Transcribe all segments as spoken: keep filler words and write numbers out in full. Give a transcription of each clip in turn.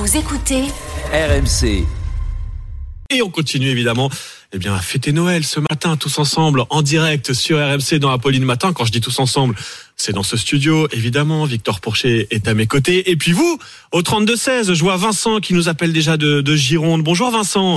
Vous écoutez R M C. Et on continue évidemment eh bien, à fêter Noël ce matin tous ensemble en direct sur R M C dans Apolline Matin. Quand je dis tous ensemble, c'est dans ce studio évidemment. Victor Pourchet est à mes côtés. Et puis vous, au trente-deux seize, je vois Vincent qui nous appelle déjà de, de Gironde. Bonjour Vincent.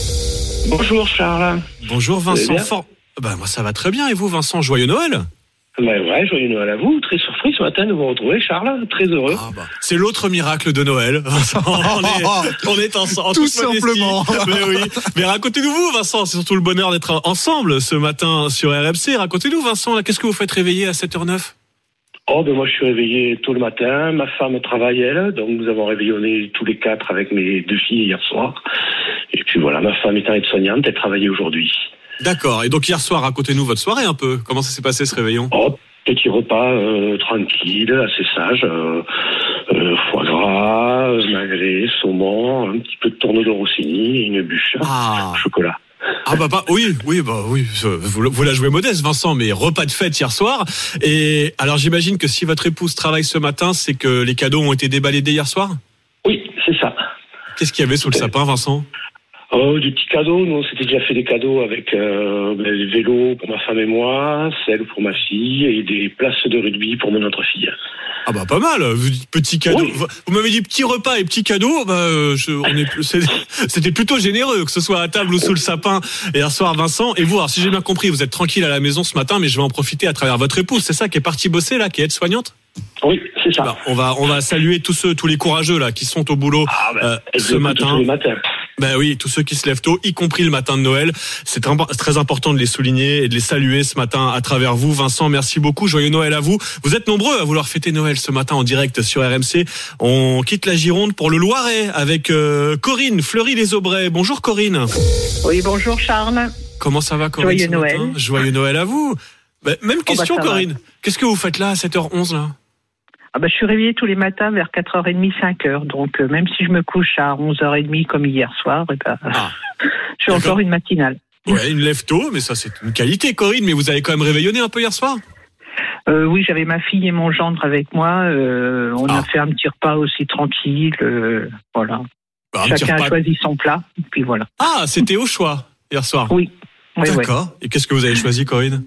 Bonjour Charles. Bonjour Vincent. Fort... Ben, moi ça va très bien. Et vous Vincent, joyeux Noël. Ben ouais, joyeux Noël à vous. Très surpris ce matin de vous retrouver, Charles. Très heureux. Ah bah, c'est l'autre miracle de Noël. Vincent, on est, on est ensemble. En Tout simplement. Mais oui. Mais racontez-nous, Vincent. C'est surtout le bonheur d'être ensemble ce matin sur R M C. Racontez-nous, Vincent. Là, qu'est-ce que vous faites réveiller à sept heures neuf? Oh, ben moi, je suis réveillé tôt le matin. Ma femme travaille, elle. Donc, nous avons réveillonné tous les quatre avec mes deux filles hier soir. Et puis voilà, ma femme étant aide-soignante, elle travaillait aujourd'hui. D'accord. Et donc hier soir, racontez-nous votre soirée un peu. Comment ça s'est passé ce réveillon? Oh, petit repas euh, tranquille, assez sage. Euh, euh, foie gras, magret, saumon, un petit peu de tourneau de Rossini et une bûche. Ah. Chocolat. Ah bah, bah oui, oui, bah oui. Vous, vous la jouez modeste, Vincent, mais repas de fête hier soir. Et alors j'imagine que si votre épouse travaille ce matin, c'est que les cadeaux ont été déballés dès hier soir? Oui, c'est ça. Qu'est-ce qu'il y avait sous le sapin, Vincent? Oh, des petits cadeaux. Nous, on s'était déjà fait des cadeaux avec euh, les vélos pour ma femme et moi, celles pour ma fille et des places de rugby pour mon autre fille. Ah bah pas mal. Vous dites petits cadeaux. Oui. Vous m'avez dit petits repas et petits cadeaux. Bah, je, on est, c'était plutôt généreux, que ce soit à table ou sous le sapin hier soir, Vincent. Et vous, alors si j'ai bien compris, vous êtes tranquille à la maison ce matin, mais je vais en profiter à travers votre épouse. C'est ça qui est partie bosser là, qui est aide-soignante? Oui, c'est ça. Bah, on va, on va saluer tous ceux, tous les courageux là, qui sont au boulot ah, bah, euh, ce matin. Tous les matins. Ben oui, tous ceux qui se lèvent tôt, y compris le matin de Noël. C'est très important de les souligner et de les saluer ce matin à travers vous. Vincent, merci beaucoup. Joyeux Noël à vous. Vous êtes nombreux à vouloir fêter Noël ce matin en direct sur R M C. On quitte la Gironde pour le Loiret avec euh, Corinne, Fleury-les-Aubrais. Bonjour Corinne. Oui, bonjour Charles. Comment ça va Corinne? Joyeux ce Noël. matin Joyeux Noël à vous. Ben, même question oh bah Corinne. Va. Qu'est-ce que vous faites là à sept heures onze là? Ah bah, je suis réveillée tous les matins vers quatre heures trente, cinq heures. Donc, euh, même si je me couche à onze heures trente comme hier soir, et ben, ah. je suis encore une matinale. Ouais, une lève tôt, mais ça c'est une qualité Corinne. Mais vous avez quand même réveillonné un peu hier soir? Euh, oui, j'avais ma fille et mon gendre avec moi. Euh, on ah. a fait un petit repas aussi tranquille. Euh, voilà. Bah, Chacun a choisi son plat. Et puis voilà. Ah, c'était au choix hier soir? Oui. oui D'accord. Ouais. Et qu'est-ce que vous avez choisi Corinne?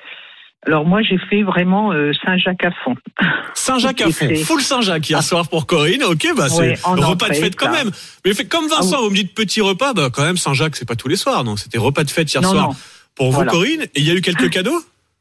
Alors moi j'ai fait vraiment euh, Saint-Jacques à fond. Saint-Jacques à fond, fait... full Saint-Jacques hier soir pour Corinne. Ok, bah c'est ouais, repas de fête quand même. Mais fait comme Vincent, ah, vous me dites petit repas, bah quand même Saint-Jacques c'est pas tous les soirs, donc c'était repas de fête hier non, soir non. pour voilà. vous Corinne. Et il y a eu quelques cadeaux?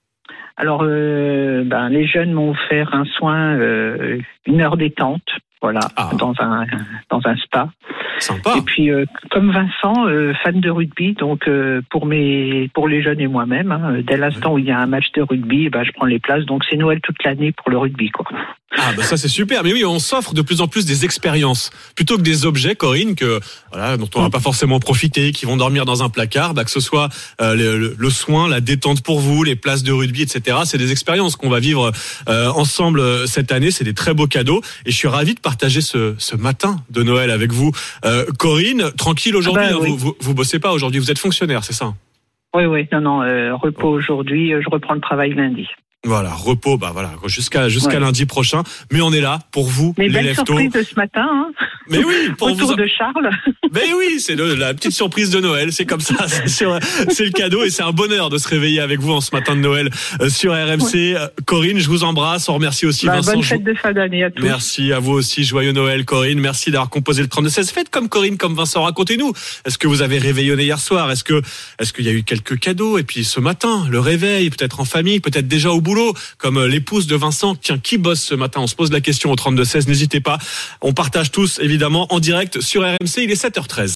Alors euh, ben les jeunes m'ont offert un soin, euh, une heure détente, voilà, ah. dans un dans un spa. Sympa. Et puis, euh, comme Vincent, euh, fan de rugby, donc euh, pour mes, pour les jeunes et moi-même, hein, dès l'instant ouais. où il y a un match de rugby, ben, je prends les places. Donc c'est Noël toute l'année pour le rugby, quoi. Ah bah ça c'est super. Mais oui, on s'offre de plus en plus des expériences plutôt que des objets, Corinne, que voilà, dont on va pas forcément profiter, qui vont dormir dans un placard. Bah que ce soit euh, le, le soin, la détente pour vous, les places de rugby, et cetera. C'est des expériences qu'on va vivre euh, ensemble cette année. C'est des très beaux cadeaux. Et je suis ravi de partager ce, ce matin de Noël avec vous. Euh, Corinne, tranquille aujourd'hui, ah bah, hein, oui. vous, vous, vous bossez pas aujourd'hui, vous êtes fonctionnaire, c'est ça? Oui, oui, non, non, euh, repos oh. aujourd'hui, je reprends le travail lundi. Voilà, repos, bah voilà, jusqu'à jusqu'à ouais. lundi prochain. Mais on est là pour vous, mais les belle lève-tôt. surprise de ce matin, hein. Mais oui, pour autour vous. de Charles. Mais oui, c'est le, la petite surprise de Noël. C'est comme ça, c'est, sur, c'est le cadeau et c'est un bonheur de se réveiller avec vous en ce matin de Noël euh, sur R M C. Ouais. Corinne, je vous embrasse. On remercie aussi bah, Vincent. Bonne fête de fin d'année à tous. Merci à vous aussi. Joyeux Noël, Corinne. Merci d'avoir composé le trente-deux seize. Faites comme Corinne, comme Vincent. Racontez-nous. Est-ce que vous avez réveillonné hier soir? Est-ce que, est-ce qu'il y a eu quelques cadeaux? Et puis ce matin, le réveil, peut-être en famille, peut-être déjà au boulot, comme l'épouse de Vincent. Tiens, qui bosse ce matin? On se pose la question au trente-deux seize. N'hésitez pas. On partage tous, évidemment, en direct sur R M C. Il est sept heures treize.